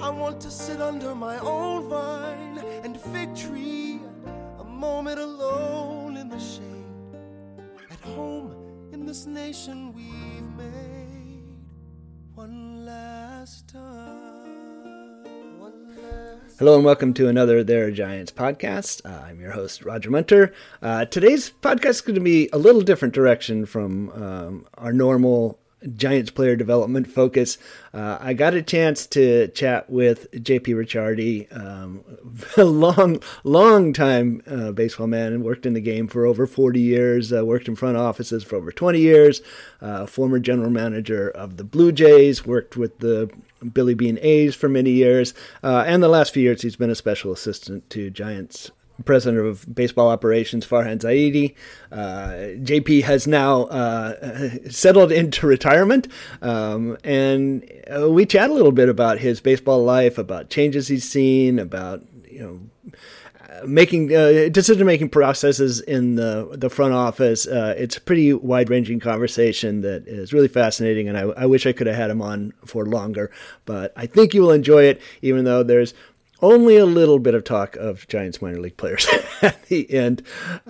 I want to sit under my own vine and fig tree, a moment alone in the shade, at home in this nation we've made. One last time. Hello and welcome to another There Are Giants podcast. I'm your host, Roger Munter. Today's podcast is going to be a little different direction from our normal Giants player development focus. I got a chance to chat with JP Ricciardi, a long time baseball man, and worked in the game for over 40 years, worked in front offices for over 20 years, former general manager of the Blue Jays, worked with the Billy Beane A's for many years, and the last few years he's been a special assistant to Giants president of baseball operations, Farhan Zaidi. JP has now settled into retirement, and we chat a little bit about his baseball life, about changes he's seen, about making decision-making processes in the front office. It's a pretty wide-ranging conversation that is really fascinating, and I wish I could have had him on for longer, but I think you will enjoy it, even though there's only a little bit of talk of Giants minor league players at the end.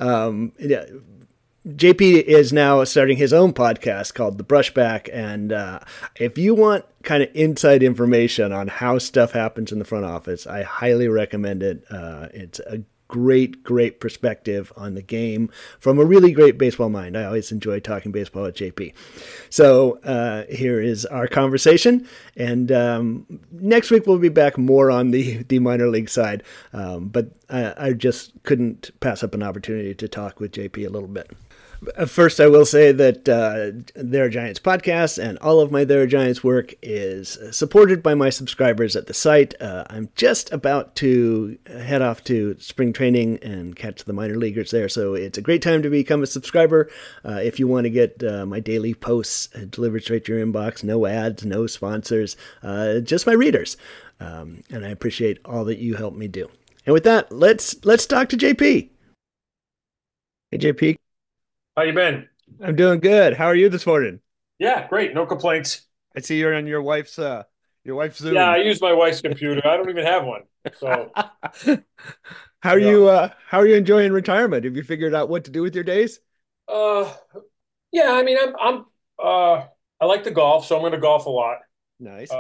JP is now starting his own podcast called The Brushback, and if you want kind of inside information on how stuff happens in the front office, I highly recommend it. It's a great perspective on the game from a really great baseball mind. I always enjoy talking baseball with JP. So here is our conversation, and next week we'll be back more on the minor league side, but I just couldn't pass up an opportunity to talk with JP a little bit. First, I will say that There Are Giants podcast and all of my There Are Giants work is supported by my subscribers at the site. I'm just about to head off to spring training and catch the minor leaguers there, so it's a great time to become a subscriber. If you want to get my daily posts delivered straight to your inbox, no ads, no sponsors, just my readers, and I appreciate all that you help me do. And with that, let's talk to JP. Hey, JP. How you been? I'm doing good. How are you this morning? Yeah, great. No complaints. I see you're on your wife's Zoom. Yeah, I use my wife's computer. I don't even have one. So how are you enjoying retirement? Have you figured out what to do with your days? Yeah, I mean I like to golf, so I'm going to golf a lot. Nice.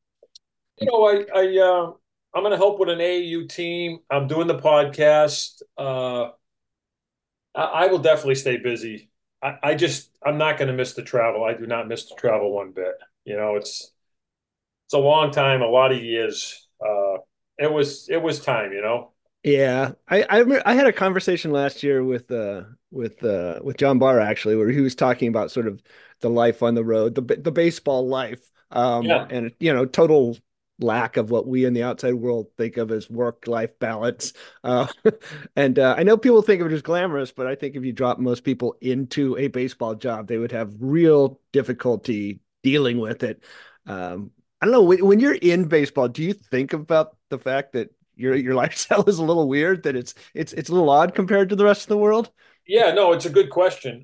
I'm going to help with an AAU team. I'm doing the podcast. I will definitely stay busy. I'm not going to miss the travel. I do not miss the travel one bit. It's a long time, a lot of years. It was time, Yeah, I had a conversation last year with John Barr, actually, where he was talking about sort of the life on the road, the baseball life, and total lack of what we in the outside world think of as work-life balance. And I know people think of it as glamorous, but I think if you drop most people into a baseball job, they would have real difficulty dealing with it. I don't know, when you're in baseball, do you think about the fact that your lifestyle is a little weird, that it's a little odd compared to the rest of the world? Yeah, no, it's a good question.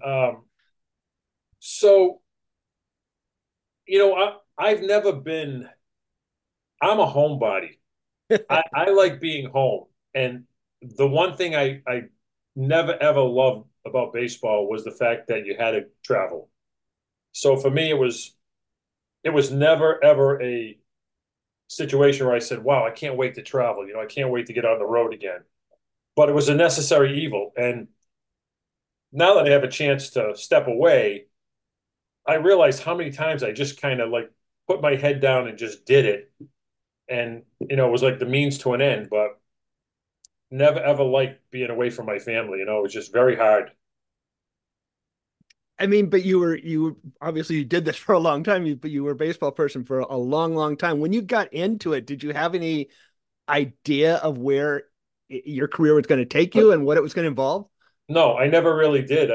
So, I've never been. I'm a homebody. I like being home. And the one thing I never, ever loved about baseball was the fact that you had to travel. So for me, it was never, ever a situation where I said, wow, I can't wait to travel. I can't wait to get on the road again. But it was a necessary evil. And now that I have a chance to step away, I realized how many times I just kind of like put my head down and just did it. And, it was like the means to an end, but never ever liked being away from my family. It was just very hard. I mean, but you obviously you did this for a long time, but you were a baseball person for a long time. When you got into it, did you have any idea of where your career was going to take you and what it was going to involve? No, I never really did.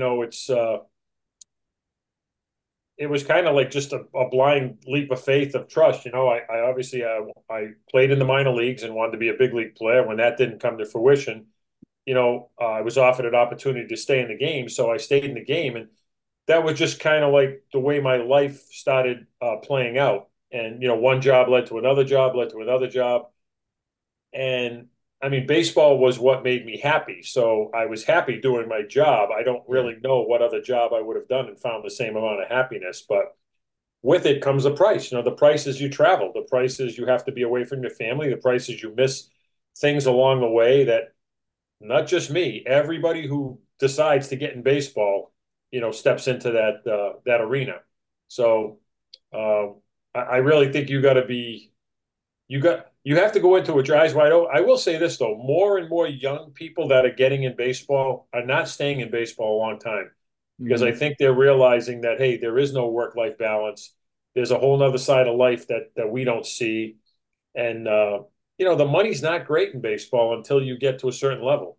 It was kind of like just a blind leap of faith of trust. I obviously I played in the minor leagues and wanted to be a big league player. When that didn't come to fruition, I was offered an opportunity to stay in the game, so I stayed in the game, and that was just kind of like the way my life started playing out. And one job led to another job, led to another job. And I mean, baseball was what made me happy. So I was happy doing my job. I don't Yeah. really know what other job I would have done and found the same amount of happiness. But with it comes a price. The price is you travel. The price is you have to be away from your family. The price is you miss things along the way that not just me, everybody who decides to get in baseball, steps into that arena. So I really think you have to go into it your eyes wide open. I will say this though, more and more young people that are getting in baseball are not staying in baseball a long time because I Mhm. think they're realizing that hey, there is no work-life balance. There's a whole other side of life that we don't see, and the money's not great in baseball until you get to a certain level.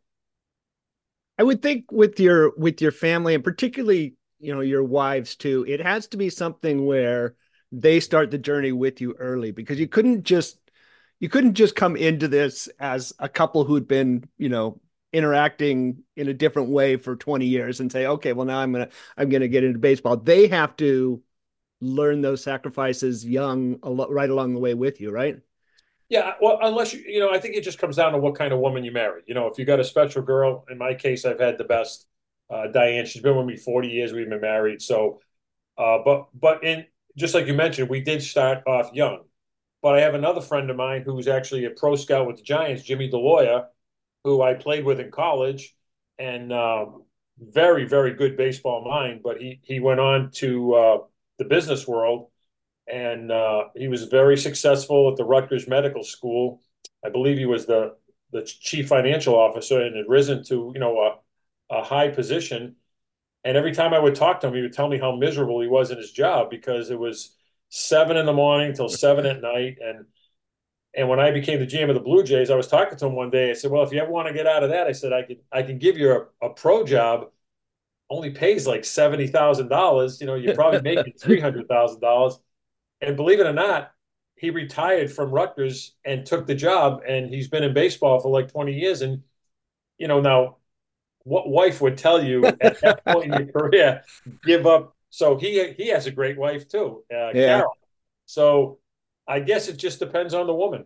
I would think with your family and particularly, your wives too, it has to be something where they start the journey with you early because you couldn't just come into this as a couple who'd been, interacting in a different way for 20 years and say, okay, well now I'm gonna get into baseball. They have to learn those sacrifices young, right along the way with you, right? Yeah, well, unless I think it just comes down to what kind of woman you marry. If you got a special girl, in my case, I've had the best. Diane, she's been with me 40 years. We've been married. So, but in just like you mentioned, we did start off young. But I have another friend of mine who's actually a pro scout with the Giants, Jimmy DeLoya, who I played with in college, and very, very good baseball mind. But he went on to the business world and he was very successful at the Rutgers Medical School. I believe he was the chief financial officer and had risen to a high position. And every time I would talk to him, he would tell me how miserable he was in his job because it was 7 in the morning till 7 at night. And when I became the GM of the Blue Jays, I was talking to him one day. I said, "Well, if you ever want to get out of that," I said, "I can give you a pro job. Only pays like $70,000. You're probably making $300,000." And believe it or not, he retired from Rutgers and took the job, and he's been in baseball for like 20 years. And now what wife would tell you at that point in your career, give up? So he has a great wife too, Yeah. Carol. So I guess it just depends on the woman.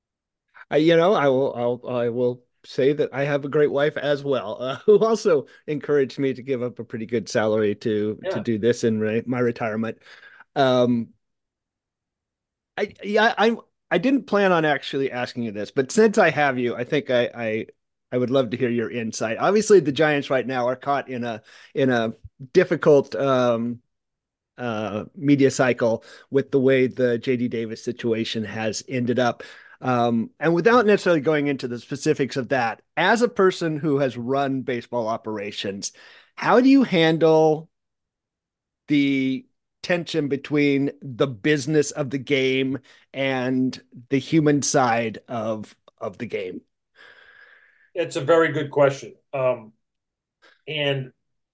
I will say that I have a great wife as well, who also encouraged me to give up a pretty good salary to Yeah. do this in my retirement. Um, I didn't plan on actually asking you this, but since I have you, I think I would love to hear your insight. Obviously, the Giants right now are caught in a difficult media cycle with the way the JD Davis situation has ended up. And without necessarily going into the specifics of that, as a person who has run baseball operations, how do you handle the tension between the business of the game and the human side of the game? It's a very good question. And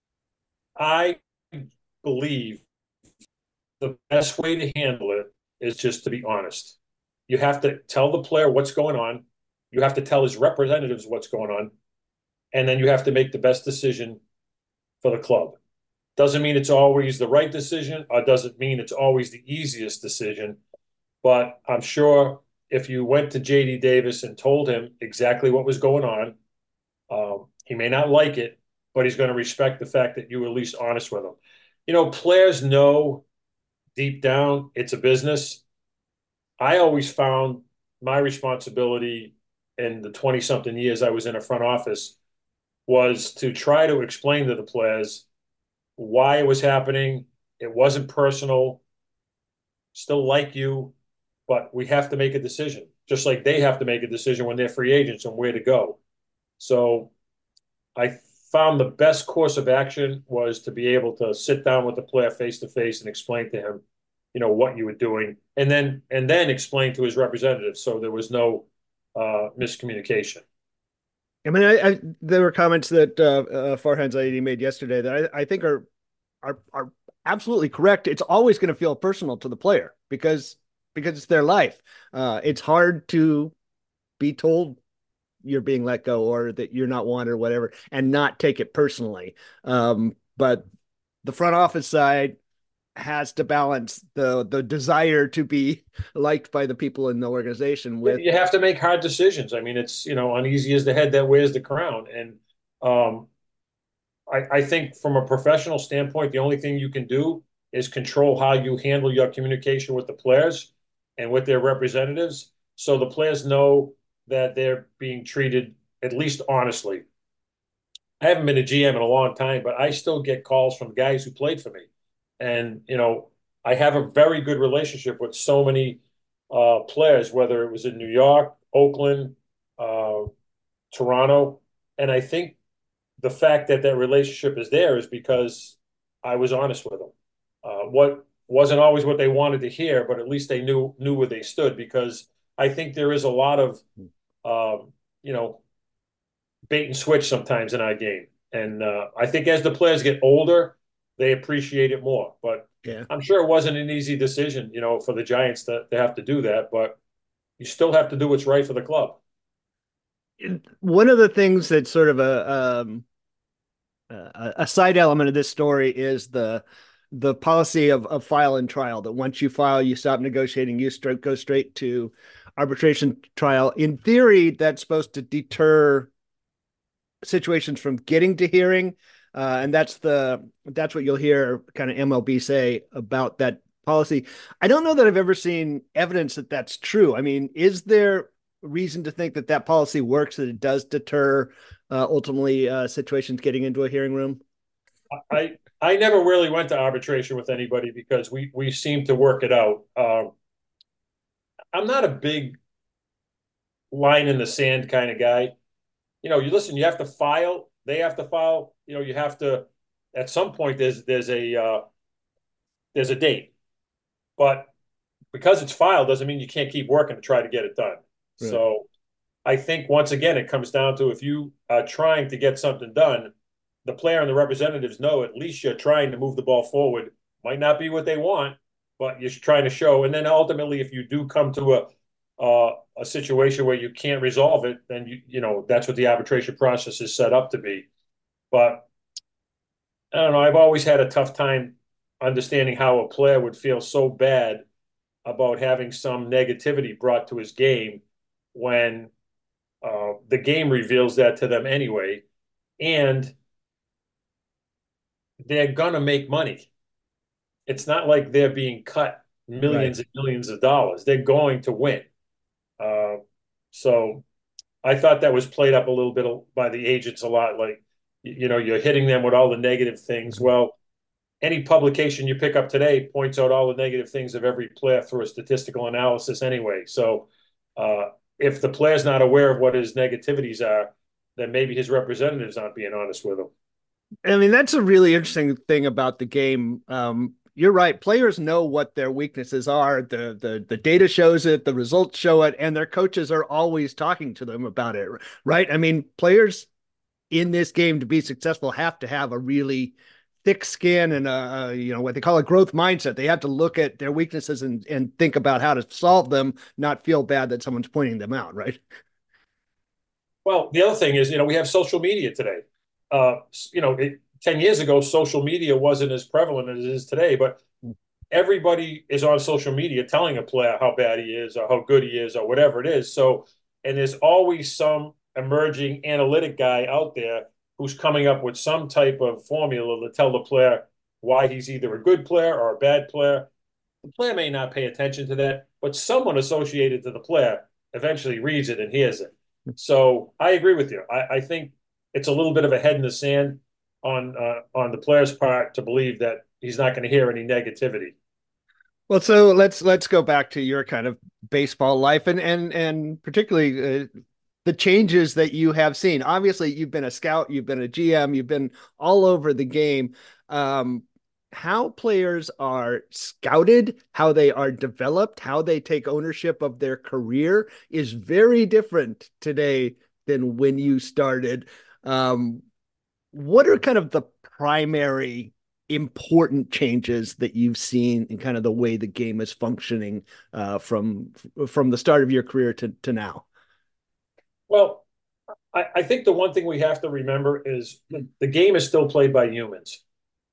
I believe the best way to handle it is just to be honest. You have to tell the player what's going on. You have to tell his representatives what's going on. And then you have to make the best decision for the club. Doesn't mean it's always the right decision, or doesn't mean it's always the easiest decision. But I'm sure if you went to JD Davis and told him exactly what was going on, he may not like it, but he's going to respect the fact that you were at least honest with him. Players know deep down it's a business. I always found my responsibility in the 20 something years I was in a front office was to try to explain to the players why it was happening. It wasn't personal, still like you, but we have to make a decision, just like they have to make a decision when they're free agents and where to go. So I found the best course of action was to be able to sit down with the player face to face and explain to him, what you were doing, and then explain to his representatives, so there was no miscommunication. I mean, there were comments that Farhan Zaidi made yesterday that I think are absolutely correct. It's always going to feel personal to the player because it's their life. It's hard to be told you're being let go or that you're not wanted or whatever and not take it personally. But the front office side has to balance the desire to be liked by the people in the organization with. You have to make hard decisions. I mean, it's, uneasy is the head that wears the crown. And um, I think from a professional standpoint, the only thing you can do is control how you handle your communication with the players and with their representatives. So the players know that they're being treated at least honestly. I haven't been a GM in a long time, but I still get calls from guys who played for me. And, I have a very good relationship with so many players, whether it was in New York, Oakland, uh, Toronto. And I think the fact that that relationship is there is because I was honest with them. What wasn't always what they wanted to hear, but at least they knew where they stood. Because I think there is a lot of um, you know bait and switch sometimes in our game, and I think as the players get older, they appreciate it more. But Yeah. I'm sure it wasn't an easy decision, for the Giants to have to do that. But you still have to do what's right for the club. One of the things that's sort of a side element of this story is the policy of file and trial, that once you file, you stop negotiating, go straight to arbitration trial. In theory, that's supposed to deter situations from getting to hearing. And that's what you'll hear kind of MLB say about that policy. I don't know that I've ever seen evidence that that's true. I mean, is there reason to think that that policy works, that it does deter ultimately situations getting into a hearing room? I never really went to arbitration with anybody because we seem to work it out. I'm not a big line in the sand kind of guy. You listen. You have to file. They have to file. You have to. At some point, there's a date, but because it's filed doesn't mean you can't keep working to try to get it done. Right. So I think once again it comes down to if you are trying to get something done, the player and the representatives know at least you're trying to move the ball forward. Might not be what they want, but you're trying to show. And then ultimately, if you do come to a situation where you can't resolve it, then that's what the arbitration process is set up to be. But I don't know. I've always had a tough time understanding how a player would feel so bad about having some negativity brought to his game when the game reveals that to them anyway, and they're gonna make money. It's not like they're being cut Right. millions and millions of dollars. They're going to win. Uh, so I thought that was played up a little bit by the agents a lot. Like, you're hitting them with all the negative things. Mhm. Well, any publication you pick up today points out all the negative things of every player through a statistical analysis anyway. So if the player's not aware of what his negativities are, then maybe his representatives aren't being honest with him. I mean, that's a really interesting thing about the game. You're right. Players know what their weaknesses are. The data shows it, the results show it, and their coaches are always talking to them about it. Right. I mean, players in this game to be successful have to have a really thick skin and what they call a growth mindset. They have to look at their weaknesses and think about how to solve them, not feel bad that someone's pointing them out. Right. Well, the other thing is, we have social media today. 10 years ago, social media wasn't as prevalent as it is today, but everybody is on social media telling a player how bad he is or how good he is or whatever it is. So, and there's always some emerging analytic guy out there who's coming up with some type of formula to tell the player why he's either a good player or a bad player. The player may not pay attention to that, but someone associated to the player eventually reads it and hears it. So I agree with you. I think it's a little bit of a head in the sand on the player's part to believe that he's not going to hear any negativity. Well, so let's go back to your kind of baseball life and particularly the changes that you have seen. Obviously, you've been a scout, you've been a GM, you've been all over the game. Um, how players are scouted, how they are developed, how they take ownership of their career is very different today than when you started. Um, what are kind of the primary important changes that you've seen in kind of the way the game is functioning from the start of your career to now? Well, I think the one thing we have to remember is the game is still played by humans.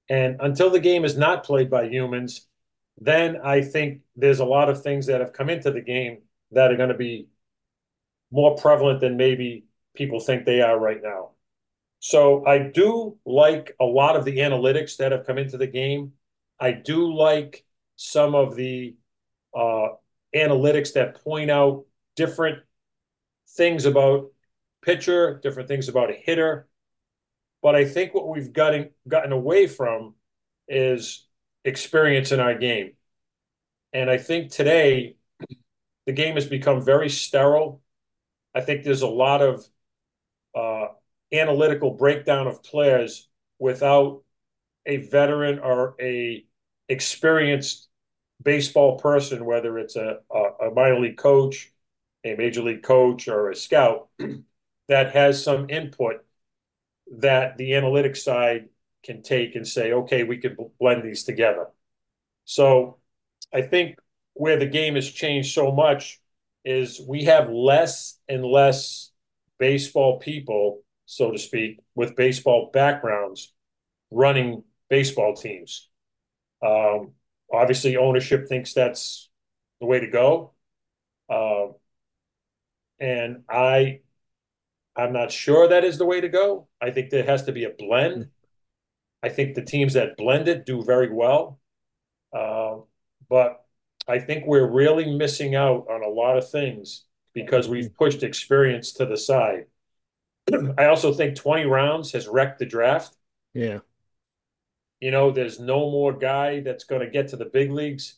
And until the game is not played by humans, then I think there's a lot of things that have come into the game that are going to be more prevalent than maybe people think they are right now. So I do like a lot of the analytics that have come into the game. I do like some of the uh, analytics that point out different things about pitcher, different things about a hitter. But I think what we've gotten away from is experience in our game. And I think today the game has become very sterile. I think there's a lot of uh, analytical breakdown of players without a veteran or a experienced baseball person, whether it's a minor league coach, a major league coach, or a scout that has some input that the analytics side can take and say, okay, we can blend these together. So I think where the game has changed so much is we have less and less baseball people, so to speak, with baseball backgrounds running baseball teams. Um, Obviously, ownership thinks that's the way to go, uh, and I'm not sure that is the way to go. I think there has to be a blend. I think the teams that blend it do very well. Uh, but I think we're really missing out on a lot of things because we've pushed experience to the side. I also think 20 rounds has wrecked the draft. Yeah. There's no more guy that's going to get to the big leagues.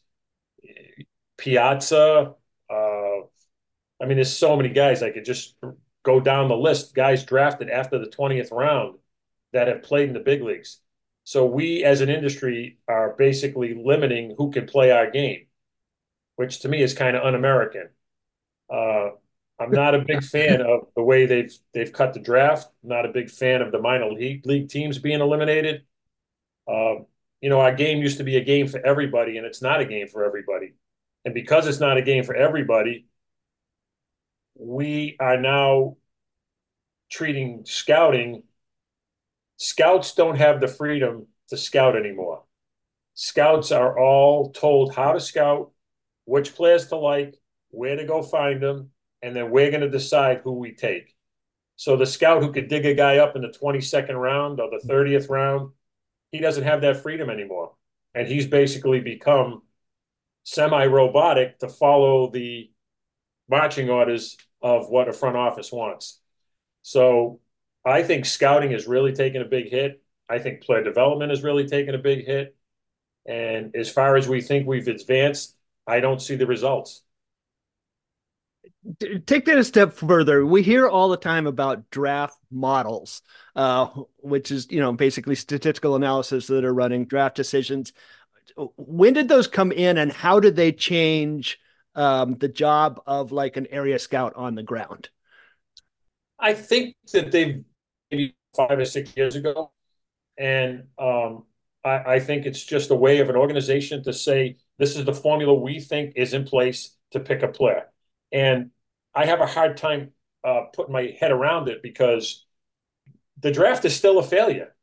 Piazza. I mean, there's so many guys I could just go down the list, guys drafted after the 20th round that have played in the big leagues. So we as an industry are basically limiting who can play our game, which to me is kind of un-American. Uh, I'm not a big fan of the way they've cut the draft. I'm not a big fan of the minor league teams being eliminated. Our game used to be a game for everybody, and it's not a game for everybody. And because it's not a game for everybody, we are now treating scouting. Scouts don't have the freedom to scout anymore. Scouts are all told how to scout, which players to like, where to go find them, and then we're going to decide who we take. So the scout who could dig a guy up in the 22nd round or the 30th round, he doesn't have that freedom anymore. And he's basically become semi-robotic to follow the marching orders of what a front office wants. So I think scouting has really taken a big hit. I think player development has really taken a big hit. And as far as we think we've advanced, I don't see the results. Take that a step further. We hear all the time about draft models, which is, basically statistical analysis that are running draft decisions. When did those come in and how did they change the job of like an area scout on the ground? I think that they've maybe 5 or 6 years ago. And I think it's just a way of an organization to say, this is the formula we think is in place to pick a player. And I have a hard time putting my head around it because the draft is still a failure.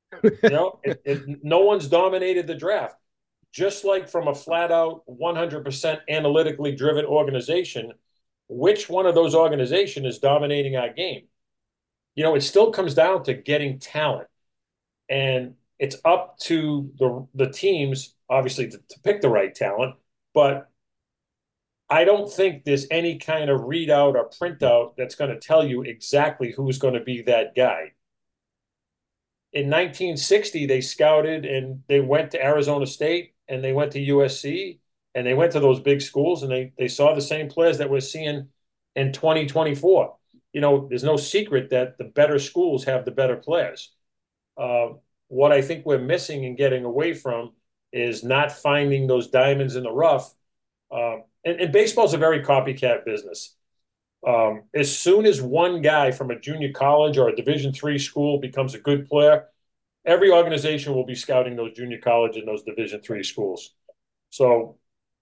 No one's dominated the draft. Just like from a flat out 100% analytically driven organization, which one of those organizations is dominating our game? It still comes down to getting talent. And it's up to the teams, obviously, to pick the right talent. But I don't think there's any kind of readout or printout that's going to tell you exactly who's going to be that guy. In 1960, they scouted and they went to Arizona State and they went to USC and they went to those big schools and they saw the same players that we're seeing in 2024. There's no secret that the better schools have the better players. What I think we're missing and getting away from is not finding those diamonds in the rough. And baseball is a very copycat business. As soon as one guy from a junior college or a Division III school becomes a good player, every organization will be scouting those junior college and those Division III schools. So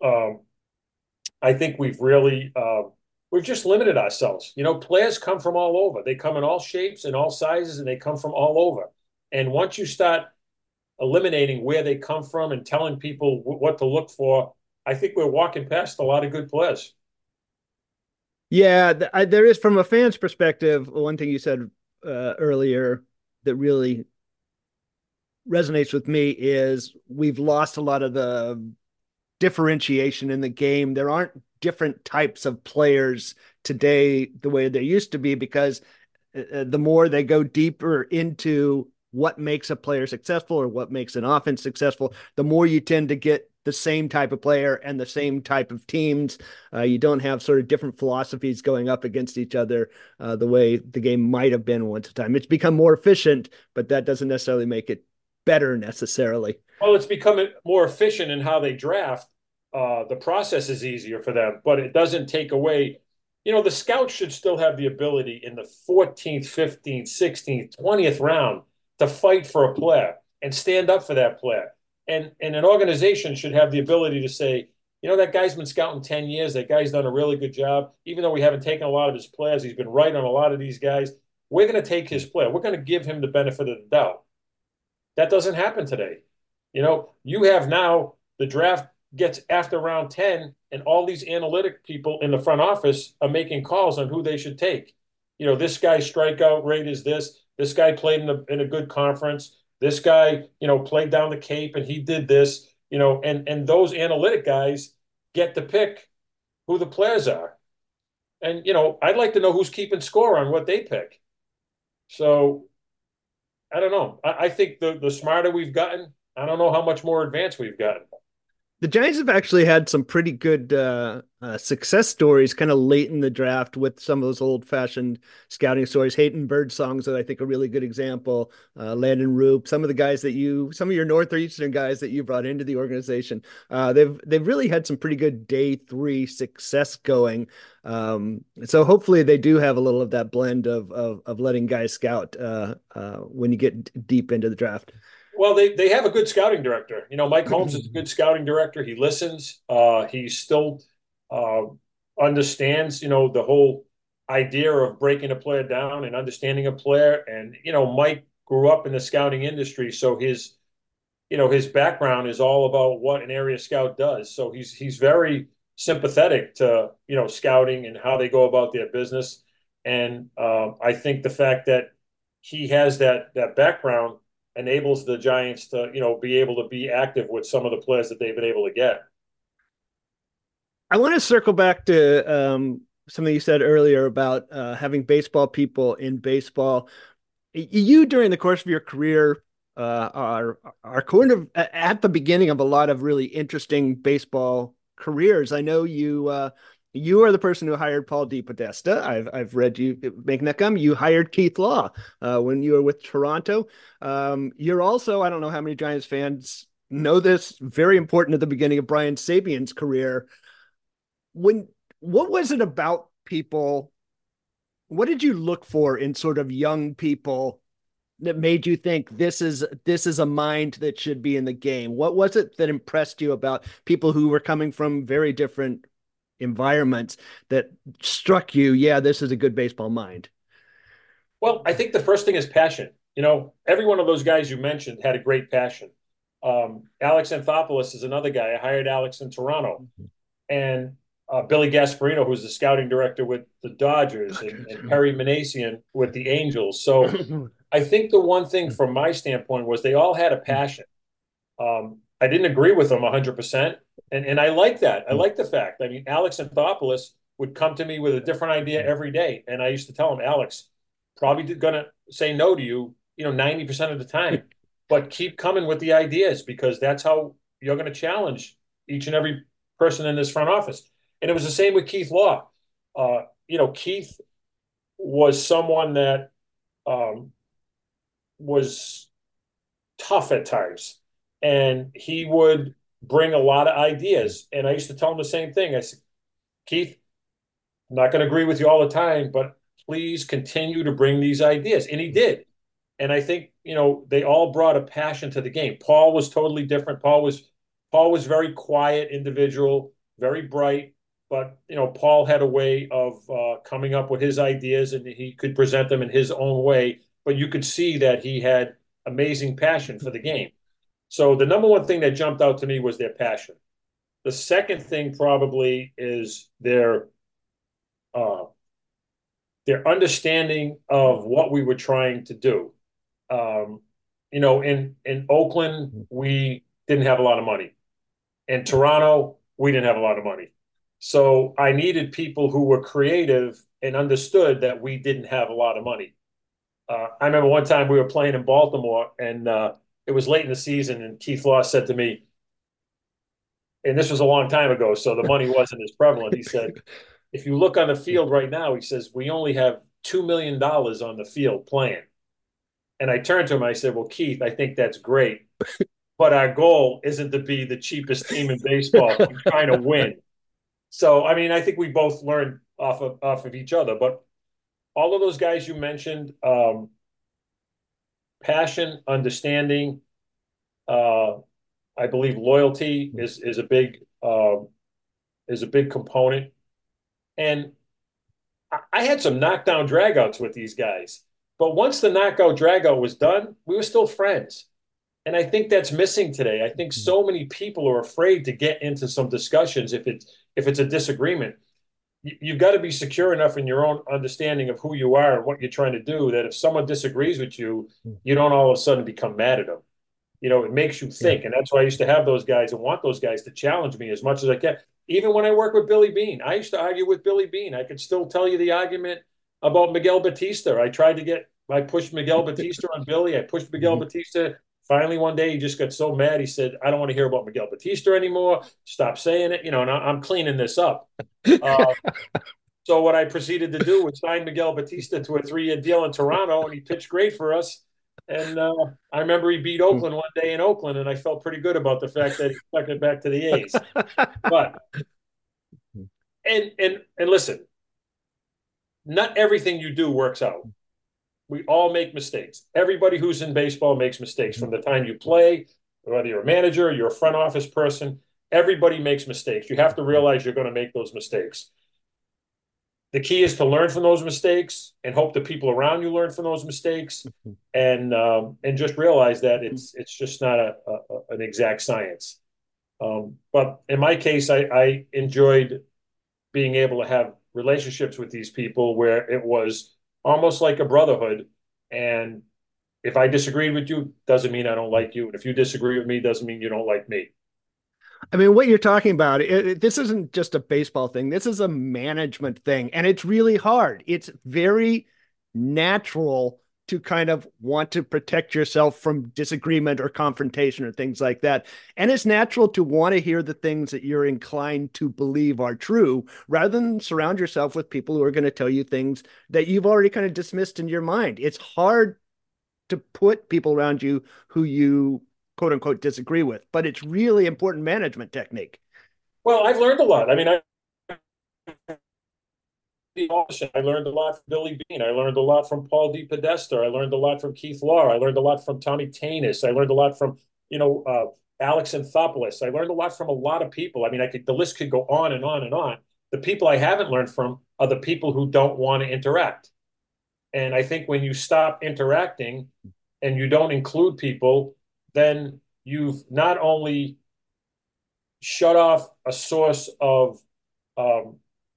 I think we've just limited ourselves. Players come from all over. They come in all shapes and all sizes, and they come from all over. And once you start eliminating where they come from and telling people what to look for, I think we're walking past a lot of good players. Yeah, there is from a fan's perspective. One thing you said earlier that really resonates with me is we've lost a lot of the differentiation in the game. There aren't different types of players today the way there used to be because the more they go deeper into what makes a player successful or what makes an offense successful, the more you tend to get the same type of player and the same type of teams. You don't have sort of different philosophies going up against each other the way the game might have been once a time. It's become more efficient, but that doesn't necessarily make it better necessarily. Well, it's becoming more efficient in how they draft. The process is easier for them, but it doesn't take away. The scouts should still have the ability in the 14th, 15th, 16th, 20th round to fight for a player and stand up for that player. And an organization should have the ability to say, that guy's been scouting 10 years. That guy's done a really good job. Even though we haven't taken a lot of his players, he's been right on a lot of these guys. We're going to take his player. We're going to give him the benefit of the doubt. That doesn't happen today. You have now the draft gets after round 10, and all these analytic people in the front office are making calls on who they should take. This guy's strikeout rate is this. This guy played in a good conference. This guy, played down the Cape and he did this, and those analytic guys get to pick who the players are. And, I'd like to know who's keeping score on what they pick. So I don't know. I think the smarter we've gotten, I don't know how much more advanced we've gotten. The Giants have actually had some pretty good success stories kind of late in the draft with some of those old fashioned scouting stories. Hayden Birdsong's that I think a really good example. Landon Roop, some of the guys some of your northeastern guys that you brought into the organization. They've really had some pretty good day three success going. So hopefully they do have a little of that blend of letting guys scout when you get deep into the draft. Well, they have a good scouting director. Mike Holmes is a good scouting director. He listens. He still uh, understands, the whole idea of breaking a player down and understanding a player. And, Mike grew up in the scouting industry, so his background is all about what an area scout does. So he's very sympathetic to, scouting and how they go about their business. And I think the fact that he has that background enables the Giants to, be able to be active with some of the players that they've been able to get. I want to circle back to something you said earlier about having baseball people in baseball. You, during the course of your career, are kind of at the beginning of a lot of really interesting baseball careers. I know you are the person who hired Paul DePodesta. I've read you making that come. You hired Keith Law when you were with Toronto. You're also, I don't know how many Giants fans know this, very important at the beginning of Brian Sabean's career. What was it about people? What did you look for in sort of young people that made you think this is a mind that should be in the game? What was it that impressed you about people who were coming from very different environments that struck you? Yeah, this is a good baseball mind. Well, I think the first thing is passion. Every one of those guys you mentioned had a great passion. Alex Anthopoulos is another guy. I hired Alex in Toronto. And Billy Gasparino, who's the scouting director with the Dodgers, and Perry Minasian with the Angels. So I think the one thing from my standpoint was they all had a passion. I didn't agree with them 100%. And I like that. I like the fact. I mean, Alex Anthopoulos would come to me with a different idea every day. And I used to tell him, Alex, probably going to say no to you, 90% of the time. But keep coming with the ideas because that's how you're going to challenge each and every person in this front office. And it was the same with Keith Law. Keith was someone that was tough at times, and he would bring a lot of ideas. And I used to tell him the same thing. I said, Keith, I'm not going to agree with you all the time, but please continue to bring these ideas. And he did. And I think, they all brought a passion to the game. Paul was totally different. Paul was very quiet individual, very bright, but Paul had a way of coming up with his ideas, and he could present them in his own way. But you could see that he had amazing passion for the game. So the number one thing that jumped out to me was their passion. The second thing probably is uh, their understanding of what we were trying to do. Um, in Oakland, we didn't have a lot of money. In Toronto, we didn't have a lot of money. So I needed people who were creative and understood that we didn't have a lot of money. I remember one time we were playing in Baltimore, and it was late in the season, and Keith Law said to me, and this was a long time ago, so the money wasn't as prevalent. He said, if you look on the field right now, he says, we only have $2 million on the field playing. And I turned to him, I said, well, Keith, I think that's great. But our goal isn't to be the cheapest team in baseball. We're trying to win. So, I mean, I think we both learned off of each other. But all of those guys you mentioned, passion, understanding, uh, I believe loyalty is a big component. And I had some knockdown dragouts with these guys. But once the knockout dragout was done, we were still friends. And I think that's missing today. I think so many people are afraid to get into some discussions if it's a disagreement. You've got to be secure enough in your own understanding of who you are and what you're trying to do that if someone disagrees with you, you don't all of a sudden become mad at them. It makes you Yeah. think. And that's why I used to have those guys and want those guys to challenge me as much as I can. Even when I work with Billy Beane, I used to argue with Billy Beane. I could still tell you the argument about Miguel Batista. I pushed Miguel Batista on Billy. I pushed Miguel Batista. Finally, one day he just got so mad. He said, I don't want to hear about Miguel Batista anymore. Stop saying it. And I'm cleaning this up. Uh, so what I proceeded to do was sign Miguel Batista to a 3-year deal in Toronto, and he pitched great for us. And I remember he beat Oakland one day in Oakland, and I felt pretty good about the fact that he stuck it back to the A's. But and listen, not everything you do works out. We all make mistakes. Everybody who's in baseball makes mistakes from the time you play, whether you're a manager, you're a front office person. Everybody makes mistakes. You have to realize you're going to make those mistakes. The key is to learn from those mistakes and hope the people around you learn from those mistakes, and just realize that it's just not an exact science. But in my case, I enjoyed being able to have relationships with these people where it was almost like a brotherhood. And if I disagreed with you, doesn't mean I don't like you. And if you disagree with me, doesn't mean you don't like me. I mean, what you're talking about, this isn't just a baseball thing. This is a management thing, and it's really hard. It's very natural to kind of want to protect yourself from disagreement or confrontation or things like that. And it's natural to want to hear the things that you're inclined to believe are true rather than surround yourself with people who are going to tell you things that you've already kind of dismissed in your mind. It's hard to put people around you who you quote unquote disagree with, but it's really important management technique. Well, I've learned a lot. I mean, I learned a lot from Billy Beane. I learned a lot from Paul DePodesta. I learned a lot from Keith Law. I learned a lot from Tommy Tanis. I learned a lot from, Alex Anthopoulos. I learned a lot from a lot of people. I mean, the list could go on and on and on. The people I haven't learned from are the people who don't want to interact. And I think when you stop interacting and you don't include people, then you've not only shut off a source of um,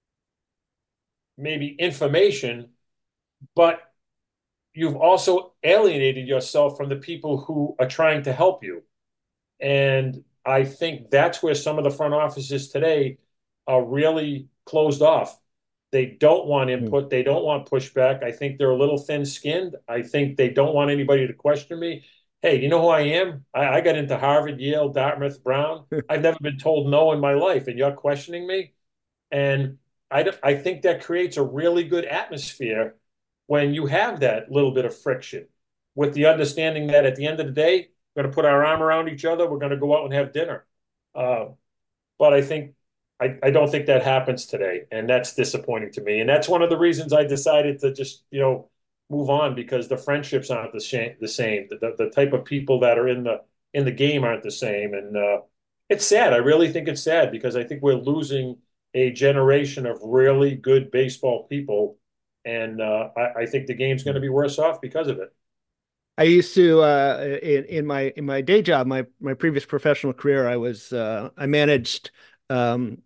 maybe information, but you've also alienated yourself from the people who are trying to help you. And I think that's where some of the front offices today are really closed off. They don't want input. They don't want pushback. I think they're a little thin-skinned. I think they don't want anybody to question me. Hey, you know who I am? I got into Harvard, Yale, Dartmouth, Brown. I've never been told no in my life, and you're questioning me? And I think that creates a really good atmosphere when you have that little bit of friction with the understanding that at the end of the day, we're going to put our arm around each other. We're going to go out and have dinner. Uh, but I don't think that happens today, and that's disappointing to me. And that's one of the reasons I decided to just move on, because the friendships aren't the same. The type of people that are in the game aren't the same, and it's sad. I really think it's sad because I think we're losing a generation of really good baseball people, and I think the game's going to be worse off because of it. I used to in my day job, my previous professional career, I managed um,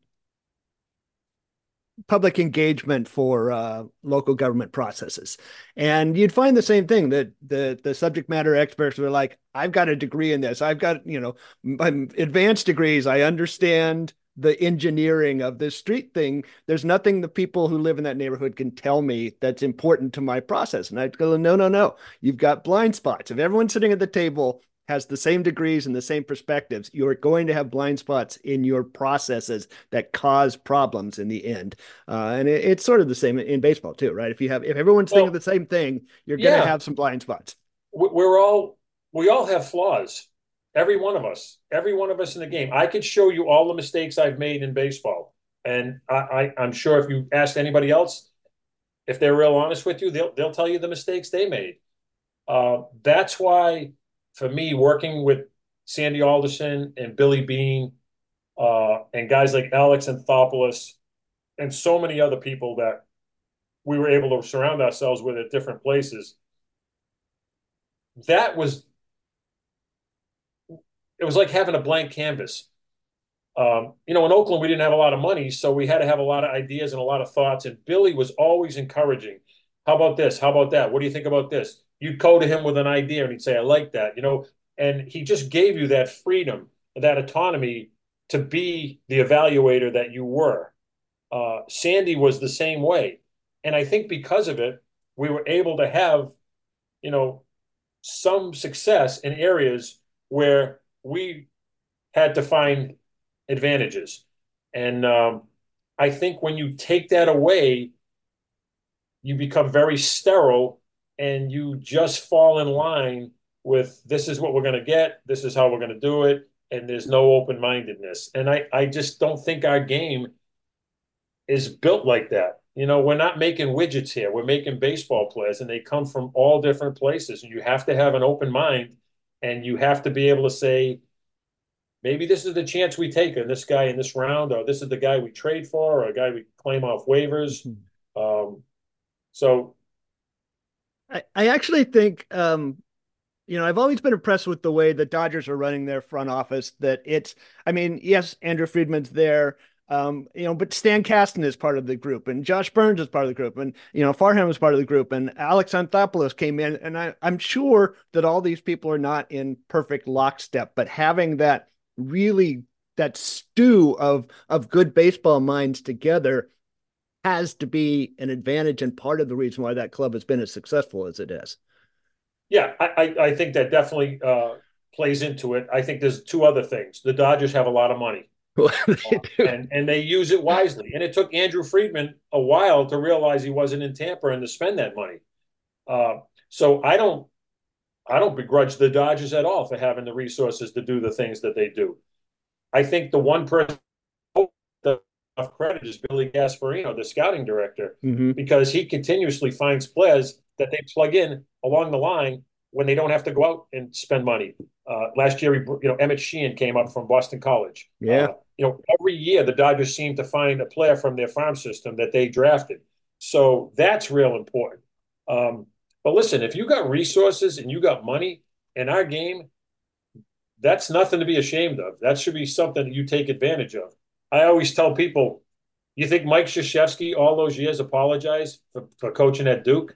public engagement for local government processes. And you'd find the same thing that the subject matter experts were like, I've got a degree in this. I've got, advanced degrees. I understand the engineering of this street thing. There's nothing the people who live in that neighborhood can tell me that's important to my process. And I'd go, no, no, no. You've got blind spots. If everyone sitting at the table has the same degrees and the same perspectives, you're going to have blind spots in your processes that cause problems in the end. And it's sort of the same in baseball too, right? If everyone's thinking Well, the same thing, you're going to yeah, have some blind spots. we all have flaws. Every one of us in the game. I could show you all the mistakes I've made in baseball, and I'm sure if you asked anybody else, if they're real honest with you, they'll tell you the mistakes they made. That's why, for me, working with Sandy Alderson and Billy Beane, and guys like Alex Anthopoulos, and so many other people that we were able to surround ourselves with at different places, that was it was like having a blank canvas. In Oakland, we didn't have a lot of money, so we had to have a lot of ideas and a lot of thoughts. And Billy was always encouraging. How about this? How about that? What do you think about this? You'd go to him with an idea, and he'd say, "I like that," And he just gave you that freedom, that autonomy to be the evaluator that you were. Sandy was the same way, and I think because of it, we were able to have, you know, some success in areas where we had to find advantages. And I think when you take that away, you become very sterile and you just fall in line with this is what we're going to get, this is how we're going to do it, and there's no open mindedness. And I just don't think our game is built like that. We're not making widgets here. We're making baseball players, and they come from all different places. And you have to have an open mind, and you have to be able to say, maybe this is the chance we take on this guy in this round, or this is the guy we trade for, or a guy we claim off waivers. Um, so, I actually think, I've always been impressed with the way the Dodgers are running their front office. I mean, yes, Andrew Friedman's there, but Stan Kasten is part of the group, and Josh Burns is part of the group, and Farham is part of the group, and Alex Anthopoulos came in, and I'm sure that all these people are not in perfect lockstep, but having that stew of good baseball minds together has to be an advantage and part of the reason why that club has been as successful as it is. yeah, I think that definitely plays into it. I think there's two other things. The Dodgers have a lot of money, and they use it wisely. And it took Andrew Friedman a while to realize he wasn't in Tampa and to spend that money. So I don't begrudge the Dodgers at all for having the resources to do the things that they do. I think the one person of credit is Billy Gasparino, the scouting director, Mm-hmm. because he continuously finds players that they plug in along the line when they don't have to go out and spend money. Last year, Emmett Sheehan came up from Boston College. Yeah. Every year the Dodgers seem to find a player from their farm system that they drafted. So that's real important. But listen, if you got resources and you got money in our game, that's nothing to be ashamed of. That should be something that you take advantage of. I always tell people, you think Mike Krzyzewski all those years apologized for coaching at Duke?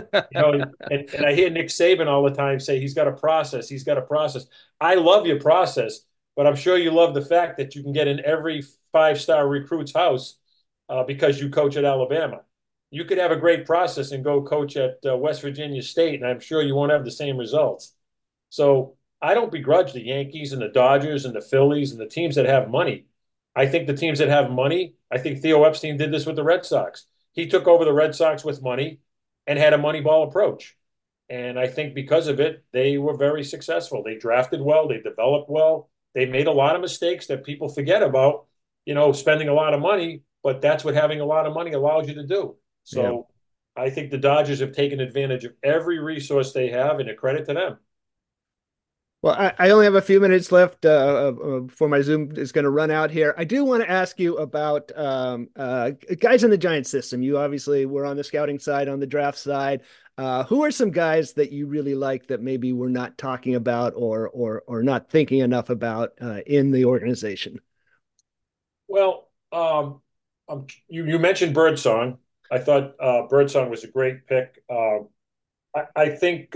And I hear Nick Saban all the time say he's got a process. He's got a process. I love your process, but I'm sure you love the fact that you can get in every five-star recruit's house because you coach at Alabama. You could have a great process and go coach at West Virginia State, and I'm sure you won't have the same results. So I don't begrudge the Yankees and the Dodgers and the Phillies and the teams that have money. I think the teams that have money, I think Theo Epstein did this with the Red Sox. He took over the Red Sox with money and had a Moneyball approach. And I think because of it, they were very successful. They drafted well, they developed well, they made a lot of mistakes that people forget about, spending a lot of money, but that's what having a lot of money allows you to do. Yeah. So I think the Dodgers have taken advantage of every resource they have, and a credit to them. Well, I only have a few minutes left before my Zoom is going to run out here. I do want to ask you about guys in the Giants system. You obviously were on the scouting side, on the draft side. Who are some guys that you really like that maybe we're not talking about or not thinking enough about in the organization? Well, you mentioned Birdsong. I thought Birdsong was a great pick. I think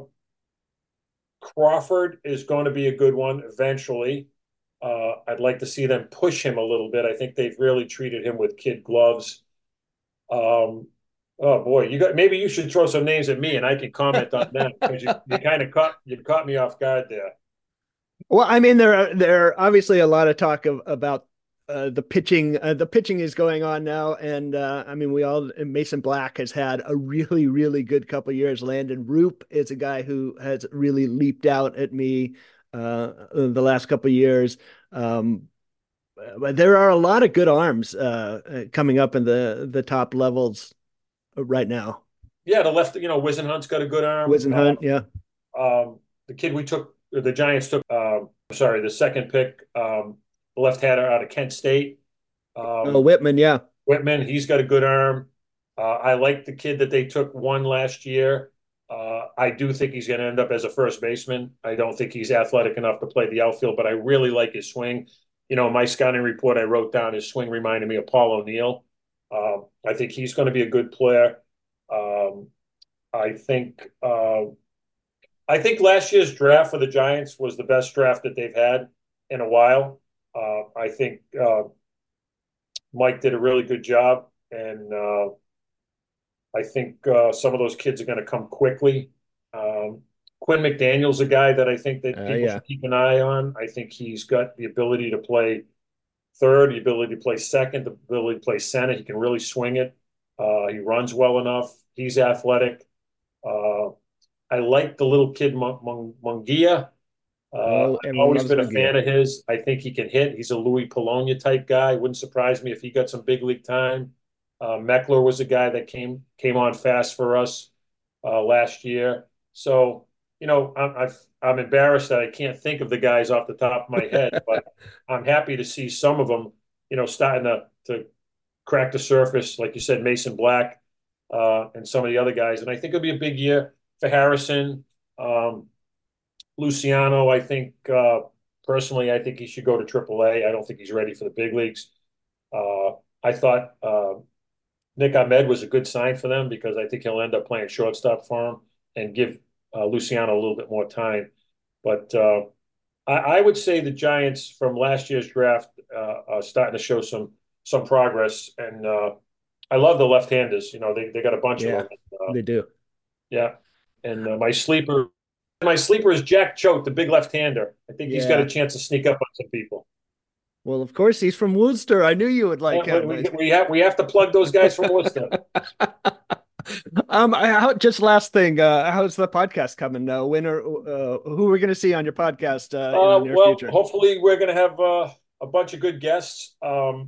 Crawford is going to be a good one eventually. I'd like to see them push him a little bit. I think they've really treated him with kid gloves. Um, oh boy, maybe you should throw some names at me and I can comment on them because you kind of caught me off guard there. Well, I mean, there are obviously a lot of talk about the pitching. The pitching is going on now, and I mean, Mason Black has had a really, really good couple of years. Landon Roop is a guy who has really leaped out at me the last couple of years. But there are a lot of good arms coming up in the top levels right now. Yeah, the left, Wisenhunt's got a good arm. Wisenhunt, yeah. The kid the Giants took, sorry, the second pick, the left-hander out of Kent State. Whitman, yeah. Whitman, he's got a good arm. I like the kid that they took one last year. I do think he's going to end up as a first baseman. I don't think he's athletic enough to play the outfield, but I really like his swing. My scouting report, I wrote down his swing reminded me of Paul O'Neill. I think he's going to be a good player. I think last year's draft for the Giants was the best draft that they've had in a while. I think Mike did a really good job, and I think some of those kids are going to come quickly. Quinn McDaniel's a guy that I think that people should keep an eye on. I think he's got the ability to play third, the ability to play second, the ability to play center. He can really swing it. He runs well enough. He's athletic. I like the little kid Mungia. I've always been a fan of his. I think he can hit. He's a Louis Polonia type guy. Wouldn't surprise me if he got some big league time. Meckler was a guy that came on fast for us last year. So, I'm embarrassed that I can't think of the guys off the top of my head, but I'm happy to see some of them, starting to crack the surface. Like you said, Mason Black and some of the other guys. And I think it'll be a big year for Harrison. Luciano, I think, personally, I think he should go to AAA. I don't think he's ready for the big leagues. I thought Nick Ahmed was a good sign for them because I think he'll end up playing shortstop for him and give Luciano a little bit more time. But I would say the Giants from last year's draft are starting to show some progress. And I love the left-handers. They got a bunch of them. They do. Yeah. And my sleeper is Jack Choate, the big left-hander. I think he's got a chance to sneak up on some people. Well, of course, he's from Worcester. I knew you would like him. We have to plug those guys from Worcester. Just last thing, how's the podcast coming? Who are we going to see on your podcast in the near future? Hopefully, we're going to have a bunch of good guests.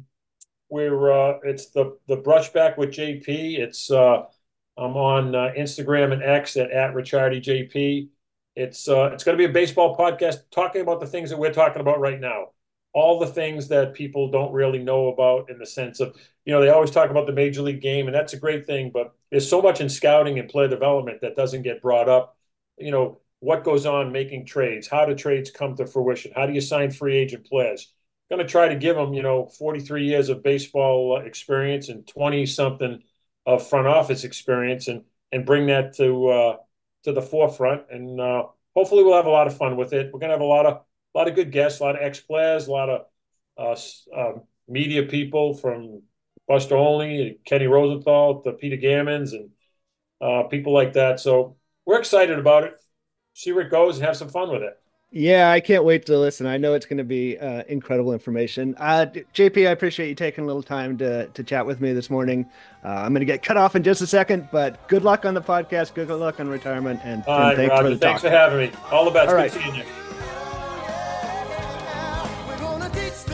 It's the Brushback with JP. It's I'm on Instagram and X at @RicciardiJP. It's going to be a baseball podcast talking about the things that we're talking about right now. All the things that people don't really know about in the sense of, they always talk about the major league game, and that's a great thing, but there's so much in scouting and player development that doesn't get brought up. What goes on making trades? How do trades come to fruition? How do you sign free agent players? I'm going to try to give them, 43 years of baseball experience and 20-something of front office experience and bring that to the forefront. And hopefully we'll have a lot of fun with it. We're going to have a lot of good guests, a lot of ex-players, a lot of media people from Buster Olney, Kenny Rosenthal, to Peter Gammons, and people like that. So we're excited about it. See where it goes and have some fun with it. Yeah, I can't wait to listen. I know it's going to be incredible information. JP, I appreciate you taking a little time to chat with me this morning. I'm going to get cut off in just a second, but good luck on the podcast. Good luck on retirement. And thanks Roger, thanks for having me. All the best. All right. Good seeing you. We're gonna teach